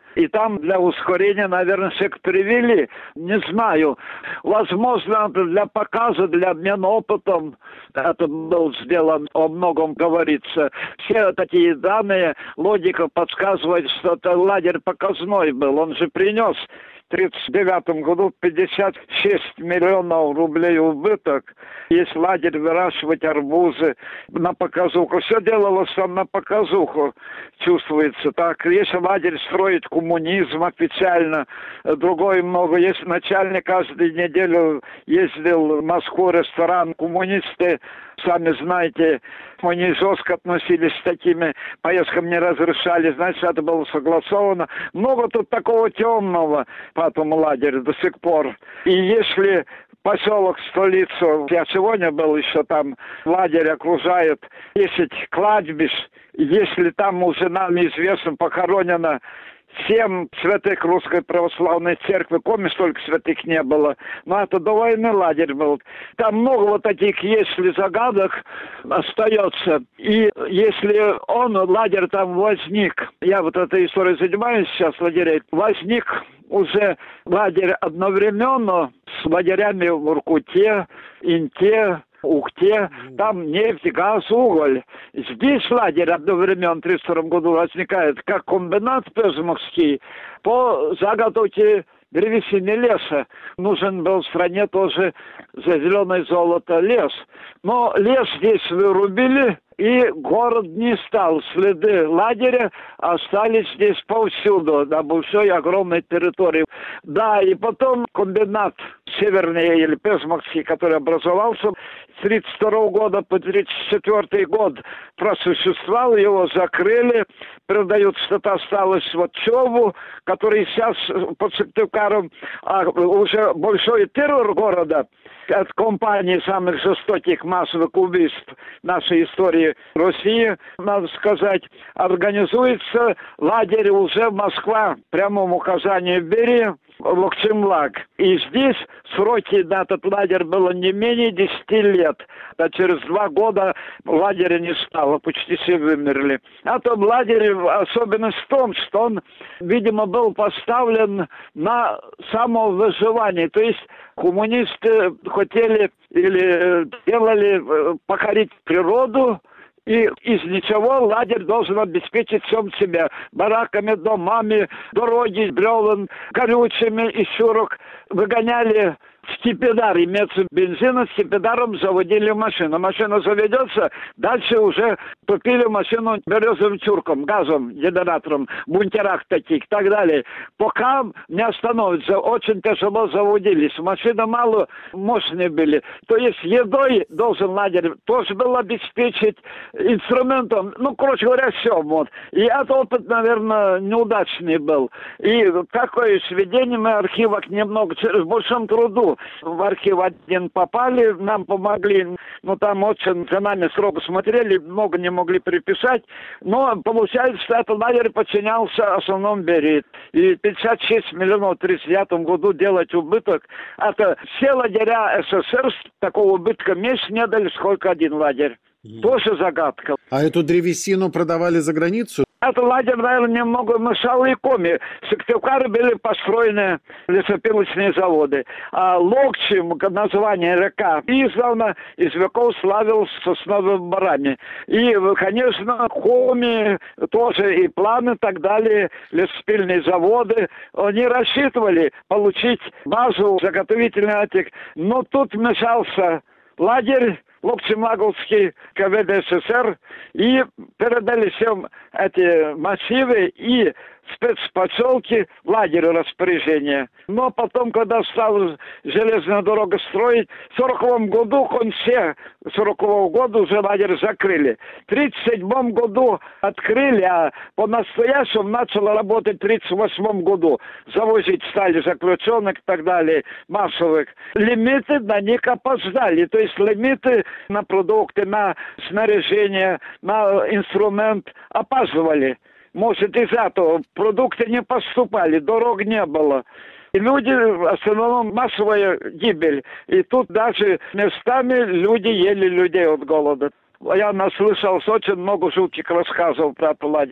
И там для ускорения, наверное, всех привели. Не знаю. Возможно, для показа, для обмена опытом это был сделан, о многом говорится. Все такие данные, логика подсказывает, что это лагерь показной был. Он же принес в тридцать девятом году пятьдесят шесть миллионов рублей убыток. Есть лагерь выращивать арбузы на показуху. Все делалось там на показуху, чувствуется так. Есть лагерь строить коммунизм официально. Другой много. Есть начальник каждую неделю ездил в Москву, ресторан. Коммунисты, сами знаете, мы не жестко относились с такими поездками, не разрешали. Значит, это было согласовано. Много тут такого темного по этому лагерю до сих пор. И если поселок, столицу, я сегодня был еще там, лагерь окружает десять кладбищ. Если там уже нам известно похоронено семь святых Русской Православной Церкви, помнишь, столько святых не было, но это до войны лагерь был. Там много вот таких, если загадок остается. И если он, лагерь там возник, я вот этой историей занимаюсь сейчас, лагерей, возник уже лагерь одновременно с лагерями в Воркуте, Инте, Ухте, там нефть, газ, уголь. Здесь лагерь одновременно в тридцать втором году возникает как комбинат Пезмовский по заготовке древесины леса. Нужен был в стране тоже за зеленое золото лес. Но лес здесь вырубили, и город не стал. Следы лагеря остались здесь повсюду, на большой огромной территории. Да, и потом комбинат северный или Пезмовский, который образовался с тридцать второго года по тридцать четвёртый год, просуществовал, его закрыли, передают, что-то осталось вот Чову, который сейчас под Сыктывкаром, а уже большой террор города от компании самых жестоких массовых убийств нашей истории России, надо сказать, организуется лагерь уже Москва, в прямом указании Берии, Локчемлак. И здесь сроки на этот лагерь было не менее десяти лет. А через два года лагеря не стало, почти все вымерли. А в том лагере особенность в том, что он, видимо, был поставлен на самовыживание. То есть коммунисты хотели или делали покорить природу, и из ничего лагерь должен обеспечить всем себя. Бараками, домами, дороги, бревен, горючими из шурок. Выгоняли скипидар, имеется бензин, с скипидаром заводили машину. Машина заведется, дальше уже топили машину березовым чурком, газом, генератором, в бункерах таких и так далее. Пока не остановится, очень тяжело заводились. Машины мало мощные были. То есть едой должен лагерь тоже был обеспечить, инструментом, ну, короче говоря, все. Вот. И этот опыт, наверное, неудачный был. И такое сведение мы в архивах немного, через большом труду в архив один попали, нам помогли, ну там очень за нами строго смотрели, много не могли приписать, но получается, что этот лагерь подчинялся основном Берии. И пятьдесят шесть миллионов в тридцать девятом году делать убыток, это все лагеря СССР такого убытка меньше не дали, сколько один лагерь. Mm. Тоже загадка. А эту древесину продавали за границу? Это лагерь, наверное, немного мешал и Коми. В Сыктывкаре были построены лесопилочные заводы. А Локчим, название река, издавна из веков славился сосновыми барами. И, конечно, Коми тоже и планы и так далее, лесопильные заводы, они рассчитывали получить базу заготовительный этих. Но тут мешался лагерь Локчемлаговский КВД СССР, и передали всем эти массивы и спецпоселки лагерю распоряжения. Но потом, когда стала железная дорога строить, в сороковом году, в конце сорокового года уже лагерь закрыли. В тридцать седьмом году открыли, а по-настоящему начало работать в тридцать восьмом году. Завозить стали заключенных и так далее, массовых. Лимиты на них опоздали. То есть лимиты на продукты, на снаряжение, на инструмент опаздывали. Может, из-за этого продукты не поступали, дорог не было. И люди, в основном, массовая гибель. И тут даже местами люди ели людей от голода. Я наслышался очень много жутких рассказов про этот лагерь.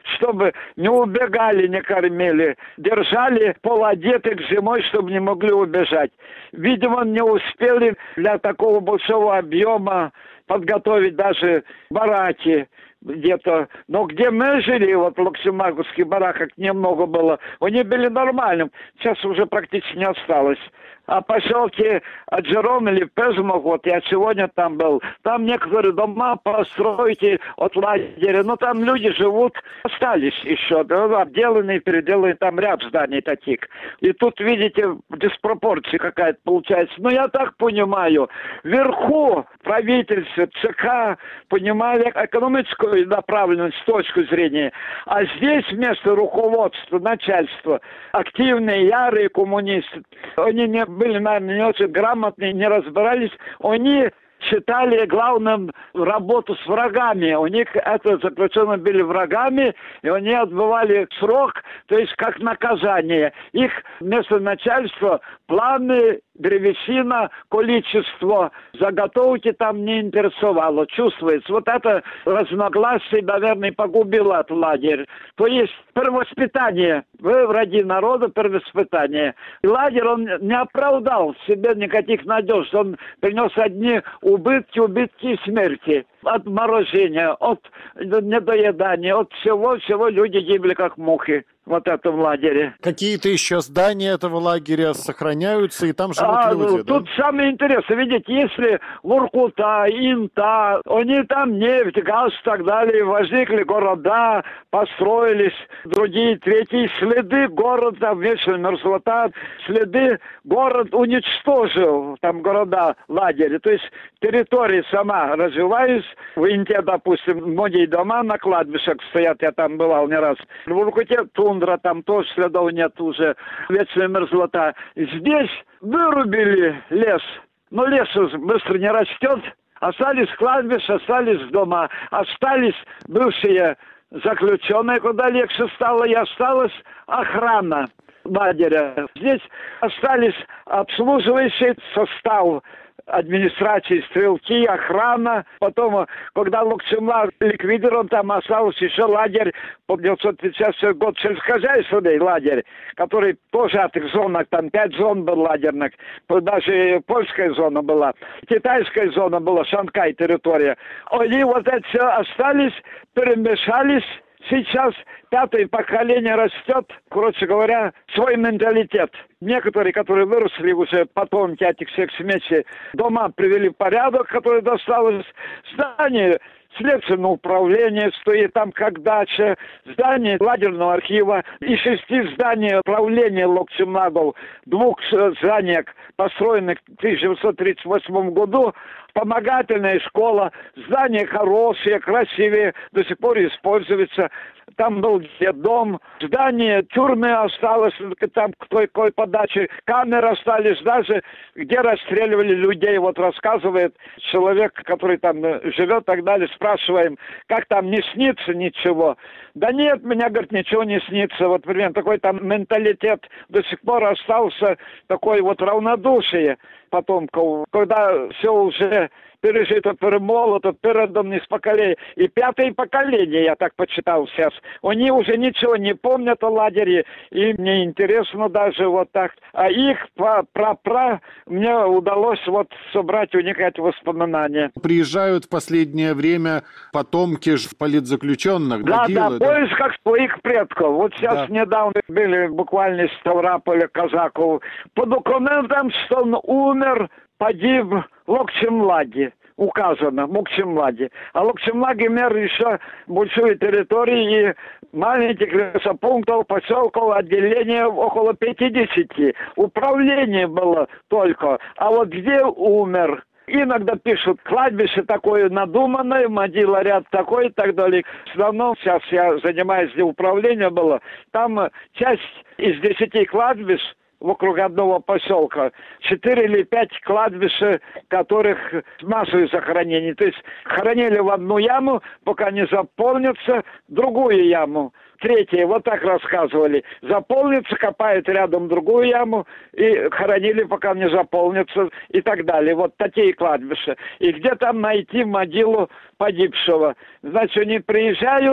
чтобы не убегали, не кормили. Держали полуодетых зимой, чтобы не могли убежать. Видимо, не успели для такого большого объема подготовить даже бараки где-то. Но где мы жили, вот в Локсембургских бараках немного было, они были нормальным. Сейчас уже практически не осталось. А поселки Аджерон или Пезмов, вот я сегодня там был, там некоторые дома постройки от лагеря, но там люди живут, остались еще, да, обделанные, переделанные, там ряд зданий таких. И тут, видите, диспропорция какая-то получается. Но я так понимаю, вверху правительство, ЦК понимали экономическую направленность с точки зрения, а здесь вместо руководства, начальства, активные, ярые коммунисты, они не были, наверное, не очень грамотные, не разбирались, они считали главным работу с врагами. У них это заключенные были врагами, и они отбывали срок, то есть как наказание. Их вместо начальства планы, древесина, количество заготовки там не интересовало. Чувствуется. Вот это разногласие, наверное, погубило этот лагерь. То есть первоспитание. Вы враги народа, первоспитание. И лагерь, он не оправдал в себе никаких надежд. Он принес одни убытки, убытки и смерти. От морожения, от недоедания, от всего-всего люди гибли как мухи. Вот это в лагере. Какие-то еще здания этого лагеря сохраняются, и там живут а, люди, ну, да? Тут самое интересное, видите, если Воркута, Инта, они там нефть, газ и так далее, возникли города, построились, другие, третьи, следы города, вечная мерзлота, следы город уничтожил, там города, лагеря, то есть территория сама развивается. В Инте, допустим, многие дома на кладбищах стоят, я там бывал не раз. В Воркуте тундра, там тоже следов нет уже, вечная мерзлота. Здесь вырубили лес, но лес уже быстро не растет. Остались кладбища, остались дома, остались бывшие заключенные, куда легче стало, и осталась охрана лагеря. Здесь остались обслуживающий состав администрации, стрелки, охрана. Потом, когда Локсембург ликвидирован, там остался еще лагерь, по девятьсот тридцать шестой год, сельскохозяйственный лагерь, который тоже от их зонах, там пять зон был лагерных, даже польская зона была, китайская зона была, Шанхай территория. Они вот это все остались, перемешались. Сейчас пятое поколение растет, короче говоря, свой менталитет. Некоторые, которые выросли уже потомки этих всех смесей, дома привели в порядок, который досталось, здание следственного управления стоит там как дача, здание лагерного архива и шести зданий управления Локсембургов, двух зданий, построенных в тысяча девятьсот тридцать восьмом году, вспомогательная школа, здания хорошие, красивые, до сих пор используются. Там был дом, здание, тюрьмы осталось, там к той, той подаче, камеры остались, даже где расстреливали людей. Вот рассказывает человек, который там живет и так далее, спрашиваем, как там, не снится ничего? Да нет, меня, говорит, ничего не снится. Вот примерно такой там менталитет до сих пор остался, такой вот равнодушие потомков, когда все уже пережито, перемолото, передано из поколения. И пятое поколение, я так почитал сейчас, они уже ничего не помнят о лагере, и мне интересно даже вот так. А их пра-пра мне удалось вот собрать у них эти воспоминания. Приезжают в последнее время потомки политзаключенных, да, могилы, да, да, поисках своих предков. Вот сейчас да. недавно были буквально из Ставрополя казаков. По документам, что он умер, погиб в Локсембурге, указано, в Локсембурге. А Локсембург имел еще большую территорию и маленьких лесопунктов, поселков, отделения около пятидесяти. Управление было только. А вот где умер? Иногда пишут кладбище такое надуманное, могила ряд такой и так далее. В основном сейчас я занимаюсь, где управление было. Там часть из десяти кладбищ вокруг одного поселка, четыре или пять кладбищ, которых массовые захоронения. То есть хоронили в одну яму, пока не заполнится, другую яму. Третье, вот так рассказывали. Заполнится, копают рядом другую яму и хоронили, пока не заполнится и так далее. Вот такие кладбища. И где там найти могилу погибшего? Значит, они приезжают,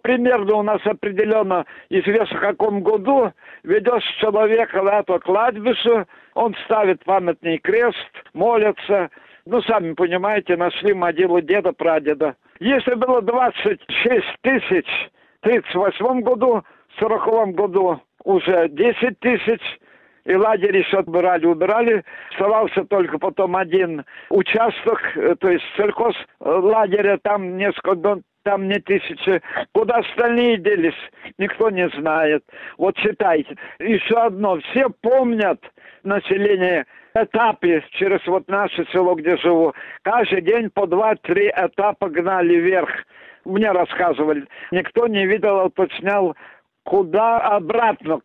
примерно у нас определенно известно, в каком году ведешь человека на это кладбище, он ставит памятный крест, молится. Ну, сами понимаете, нашли могилу деда-прадеда. Если было двадцать шесть тысяч в тридцать восьмом году, в сороковом году уже десять тысяч, и лагерь еще убирали, убирали. Оставался только потом один участок, то есть сельхозлагеря, там несколько, там не тысячи. Куда остальные делись, никто не знает. Вот читайте. Еще одно. Все помнят население этапы через вот наше село, где живу. Каждый день по два-три этапа гнали вверх. Мне рассказывали. Никто не видел, уточнял, куда обратно,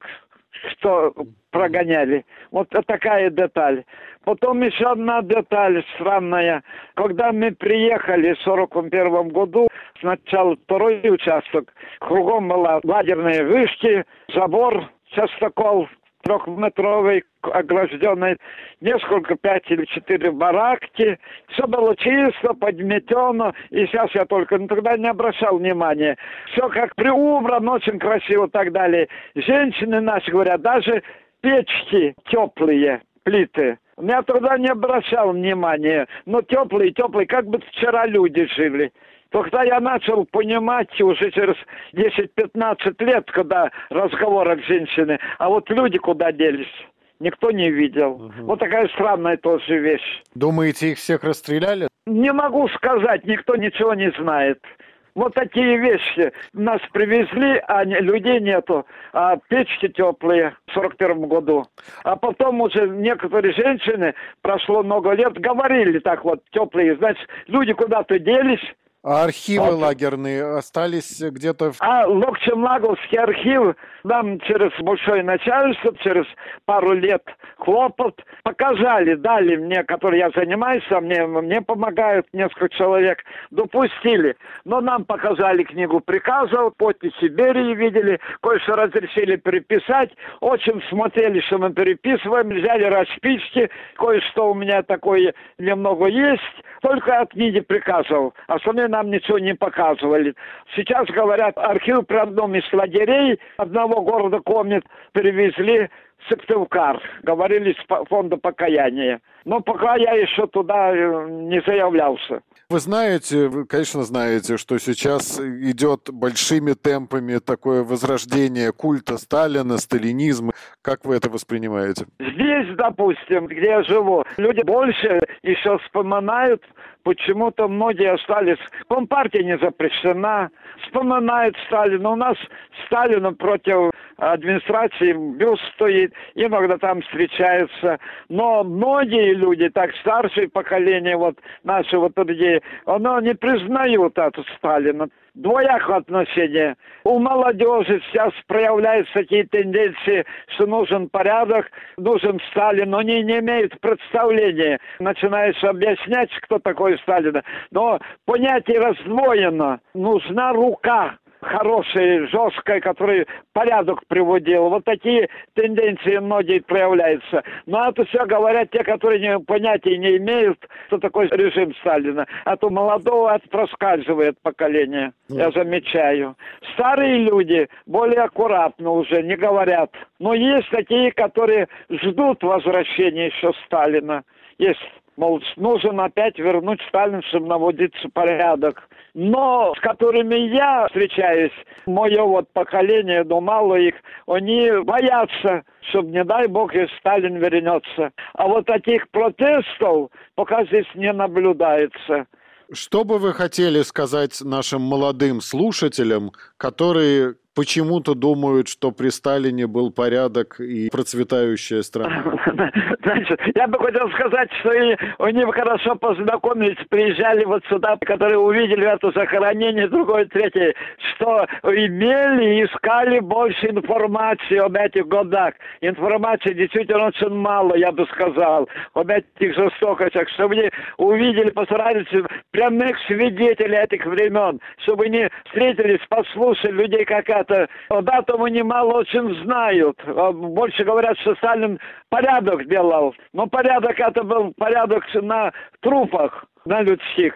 что прогоняли. Вот такая деталь. Потом еще одна деталь странная. Когда мы приехали в сорок первом году, сначала второй участок, кругом была лагерные вышки, забор, частокол трехметровый, огражденный, несколько, пять или четыре баракки. Все было чисто, подметено. И сейчас я только, ну, тогда не обращал внимания. Все как приубрано, очень красиво и так далее. Женщины наши говорят, даже печки теплые, плиты. Я тогда не обращал внимания. Но теплые, теплые, как бы вчера люди жили. Тогда я начал понимать уже через десять-пятнадцать лет, когда разговор от женщины, а вот люди куда делись, никто не видел. Угу. Вот такая странная тоже вещь. Думаете, их всех расстреляли? Не могу сказать, никто ничего не знает. Вот такие вещи. Нас привезли, а людей нету. А печки теплые в сорок первом году. А потом уже некоторые женщины, прошло много лет, говорили так вот, теплые. Значит, люди куда-то делись. А архивы вот лагерные остались где-то? В... А Локчемлаговский архив нам через большое начальство, через пару лет хлопот показали, дали мне, который я занимаюсь, а мне, мне помогают несколько человек, допустили. Но нам показали книгу приказов, подписи Берии видели, кое-что разрешили переписать, очень смотрели, что мы переписываем, взяли расписки, кое-что у меня такое немного есть, только от книги приказов, остальные нам ничего не показывали. Сейчас, говорят, архив при одном из лагерей одного города Комет перевезли в Сыктывкар. Говорили с фонда покаяния. Но пока я еще туда не заявлялся. Вы знаете, вы, конечно, знаете, что сейчас идет большими темпами такое возрождение культа Сталина, сталинизма. Как вы это воспринимаете? Здесь, допустим, где я живу, люди больше еще вспоминают. Почему-то многие остались. Компартия не запрещена. Вспоминают Сталина. У нас Сталина против администрации бюст стоит. Иногда там встречаются. Но многие люди, так старшее поколение, вот наши вот людей, оно не признают это Сталина. Двоякое отношение. У молодежи сейчас проявляются такие тенденции, что нужен порядок, нужен Сталин, но они не имеют представления. Начинаешь объяснять, кто такой Сталин. Но понятие раздвоено. Нужна рука хорошая, жесткая, которая порядок приводила. Вот такие тенденции многие проявляются. Но это все говорят те, которые не, понятия не имеют, что такое режим Сталина. А то молодого это проскальзывает поколение, я замечаю. Старые люди более аккуратно уже не говорят. Но есть такие, которые ждут возвращения еще Сталина. Есть, мол, нужно опять вернуть Сталина, чтобы наводиться порядок. Но с которыми я встречаюсь, мое вот поколение, но мало их, они боятся, чтобы, не дай бог, если Сталин вернется. А вот таких протестов пока здесь не наблюдается. Что бы вы хотели сказать нашим молодым слушателям, которые почему-то думают, что при Сталине был порядок и процветающая страна? Значит, я бы хотел сказать, что и они хорошо познакомились, приезжали вот сюда, которые увидели это захоронение, другое, третье, что имели и искали больше информации об этих годах. Информации действительно очень мало, я бы сказал, об этих жестокостях, чтобы они увидели, постарались прямых свидетелей этих времен, чтобы они встретились, послушали людей, как это. Об этом они мало очень знают. Больше говорят, что Сталин порядок делал. Но порядок это был порядок на трупах, на людских.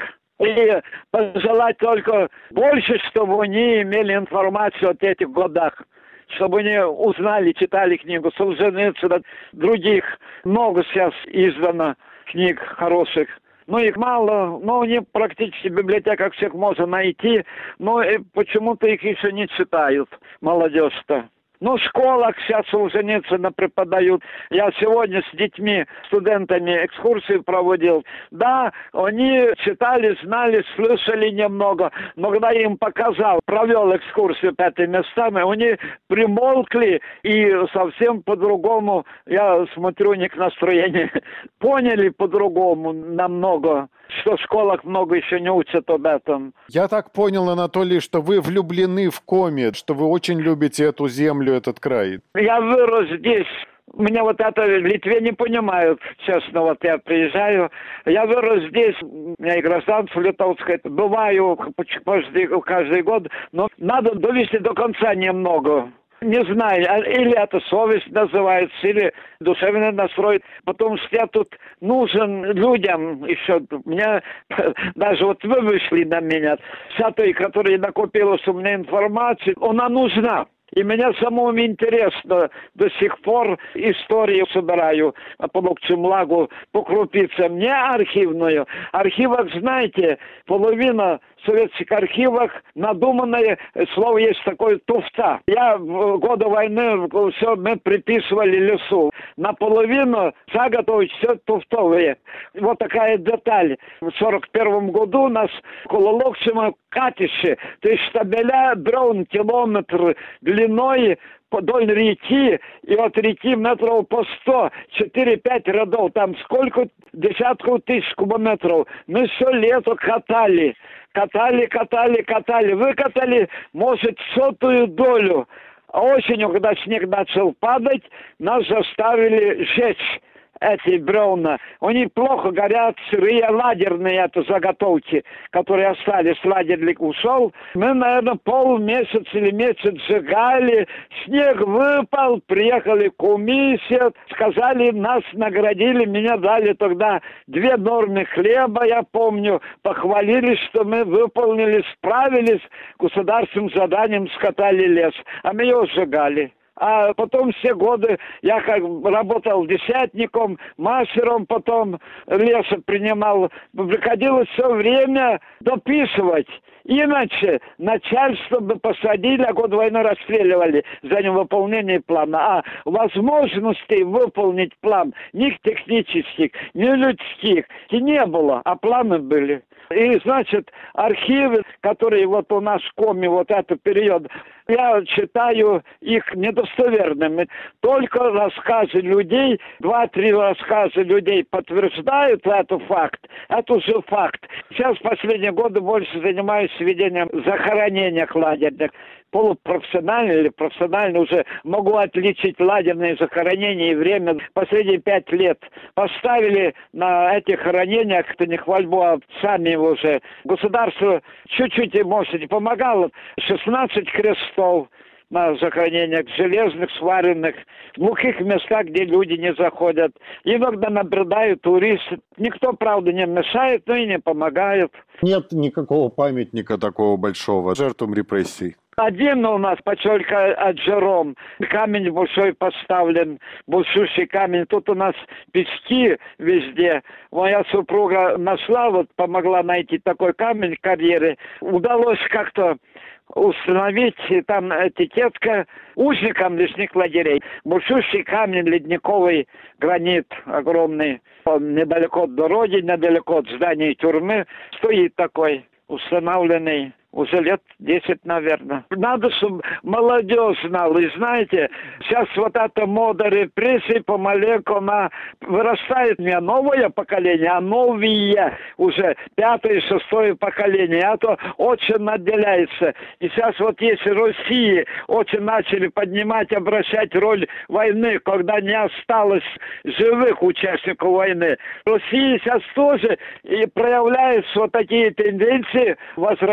И пожелать только больше, чтобы они имели информацию о этих годах, чтобы они узнали, читали книгу Солженицына, других. Много сейчас издано книг хороших. Ну, их мало, но они практически в библиотеках всех можно найти, но и почему-то их еще не читают, молодежь-то. Ну, в школах сейчас Солженицына преподают. Я сегодня с детьми, студентами экскурсию проводил. Да, они читали, знали, слышали немного. Но когда я им показал, провел экскурсию по этим местам, они примолкли и совсем по-другому, я смотрю, у них настроение, поняли по-другому намного. Что в школах много еще не учат об этом. Я так понял, Анатолий, что вы влюблены в Коми, что вы очень любите эту землю, этот край. Я вырос здесь. Меня вот это в Литве не понимают, честно, вот я приезжаю. Я вырос здесь, у меня и гражданство литовское. Бываю каждый, каждый год, но надо довести до конца немного. Не знаю, или это совесть называется, или душевный настрой. Потому что я тут нужен людям еще. Меня даже вот вы вышли на меня. Вся той, которая накопилась у меня информации, она нужна. И мне самому интересно до сих пор историю собираю по Локчемлагу, по крупицам, не архивную. Архивах, знаете, половина в советских архивах надуманное слово есть такое туфта. Я в годы войны все мы приписывали лесу. Наполовину заготовить все туфтовые. Вот такая деталь. В сорок первом году у нас около Локчема катище, то есть штабеля дрон километр длиной вдоль реки, и от реки метров по сто, четыре-пять рядов, там сколько десятков тысяч кубометров. Мы все лето катали, катали, катали, катали, выкатали, может, сотую долю. А осенью, когда снег начал падать, нас заставили сжечь эти бревна. Они плохо горят, сырые, лагерные это заготовки, которые остались, лагерник ушел. Мы, наверное, полмесяца или месяц сжигали, снег выпал, приехали комиссия, сказали, нас наградили, меня дали тогда две нормы хлеба, я помню, похвалили, что мы выполнили, справились, государственным заданием скатали лес, а мы его сжигали. А потом все годы я как работал десятником, мастером, потом леса принимал. Приходилось все время дописывать. Иначе начальство бы посадили, а год войны расстреливали за невыполнение плана. А возможностей выполнить план ни технических, ни людских и не было, а планы были. И, значит, архивы, которые вот у нас в Коми, вот этот период, я считаю их недостоверными. Только рассказы людей, два-три рассказа людей подтверждают этот факт. Это уже факт. Сейчас в последние годы больше занимаюсь ведением захоронения лагерных. Полупрофессионально или профессионально уже могу отличить лагерные захоронения и время. Последние пять лет поставили на этих хоронениях, это не хвальбу, а сами уже. Государство чуть-чуть, может, не помогало. шестнадцать крестов на захоронениях, железных, сваренных, в глухих местах, где люди не заходят. Иногда наблюдают туристы. Никто, правда, не мешает, но и не помогает. Нет никакого памятника такого большого жертвам репрессий. Один у нас поселка Аджером. Камень большой поставлен, большущий камень. Тут у нас пески везде. Моя супруга нашла, вот помогла найти такой камень в карьере. Удалось как-то установить, там этикетка узникам лесных лагерей. Большущий камень, ледниковый гранит огромный. Он недалеко от дороги, недалеко от здания тюрьмы стоит такой, установленный. Уже лет десять, наверное. Надо, чтобы молодежь знала. И знаете, сейчас вот эта мода репрессий помаленьку, она вырастает не новое поколение, а новые уже пятое, шестое поколение. А то очень отделяется. И сейчас вот если России очень начали поднимать, обращать роль войны, когда не осталось живых участников войны. Россия сейчас тоже и проявляются вот такие тенденции возвращения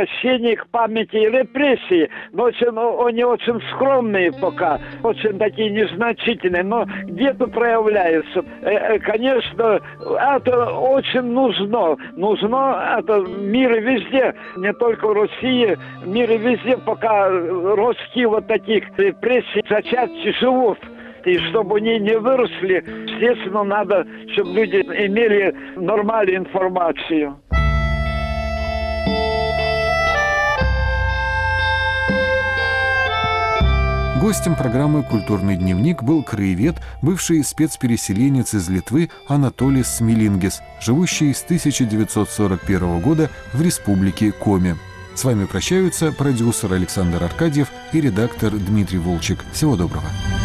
них памяти и репрессии, но очень, они очень скромные пока, очень такие незначительные, но где-то проявляются. Конечно, это очень нужно. Нужно это в мире везде, не только в России, в мире везде, пока ростки вот таких репрессий зачатки живут. И чтобы они не выросли, естественно, надо, чтобы люди имели нормальную информацию. Гостем программы «Культурный дневник» был краевед, бывший спецпереселенец из Литвы Анатолис Смилингис, живущий с тысяча девятьсот сорок первого года в республике Коми. С вами прощаются продюсер Александр Аркадьев и редактор Дмитрий Волчек. Всего доброго.